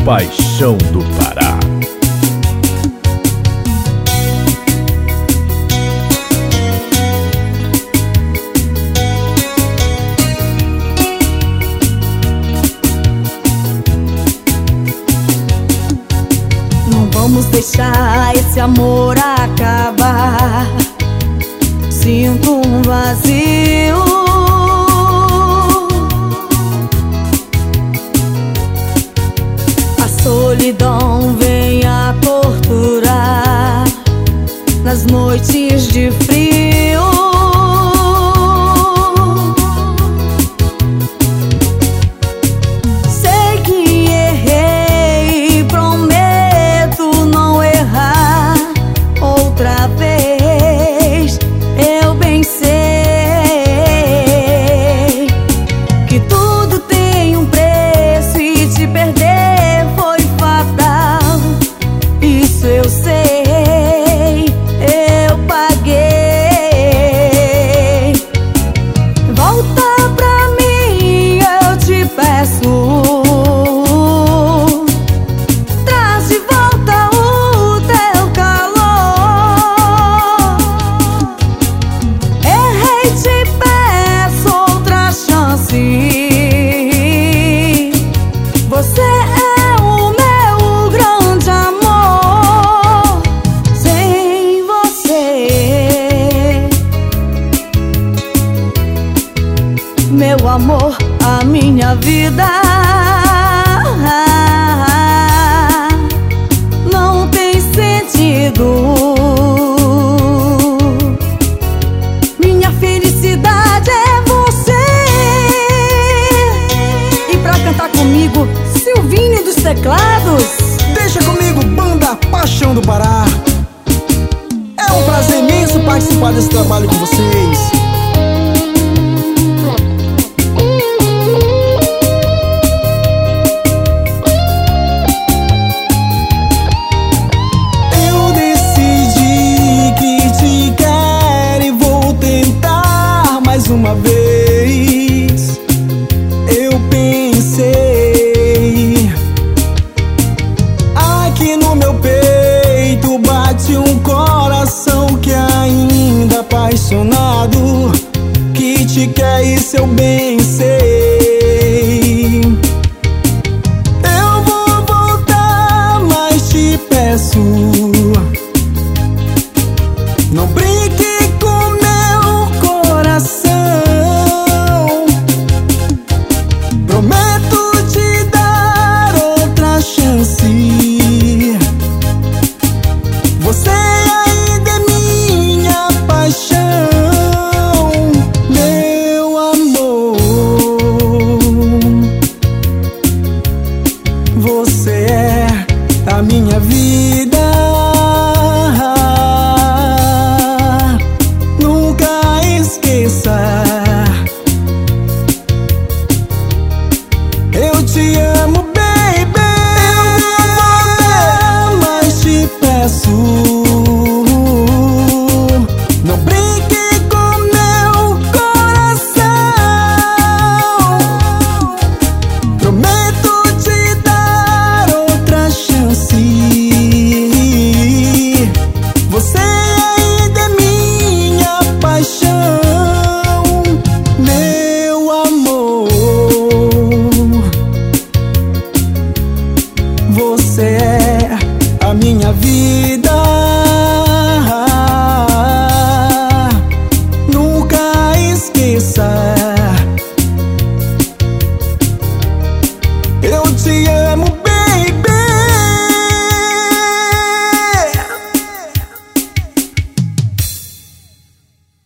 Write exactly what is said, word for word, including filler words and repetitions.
Paixão do Pará. Não vamos deixar esse amor acabar. Sinto um vazio. A solidão vem a torturar nas noites de frio. Sei que errei e prometo não errar outra vez. Eu bem sei que tudo tem um preço e te perder foi fatal. Isso eu sei, eu paguei. Volta pra mim, eu te peço. Traz de volta o teu calor. Errei, te peço outra chance. Você é o meu grande amor. Sem você, meu amor, a minha vida não tem sentido. Minha felicidade é você. E pra cantar comigo, Silvinho dos teclados. Deixa comigo, banda Paixão do Pará. É um prazer imenso participar desse trabalho com vocês. Eu decidi que te quero e vou tentar mais uma vez. Eu pensei, aqui no meu peito bate um coração que ainda apaixonado, que te quer, isso eu bem sei. Eu vou voltar, mas te peço, não brinque com meu coração. Prometo te dar outra chance. Você